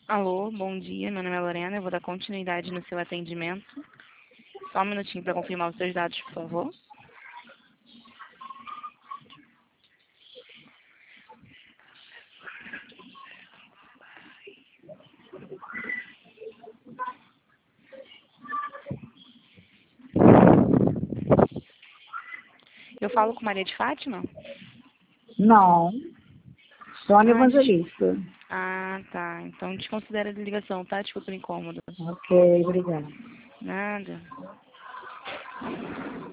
Alô, bom dia. Meu nome é Lorena. Eu vou dar continuidade no seu atendimento. Só um minutinho para confirmar os seus dados, por favor. Eu falo com Maria de Fátima? Não, Sônia Ah, Evangelista. tá. Então desconsidera a ligação, tá? Desculpa o incômodo. Ok, obrigada. Nada.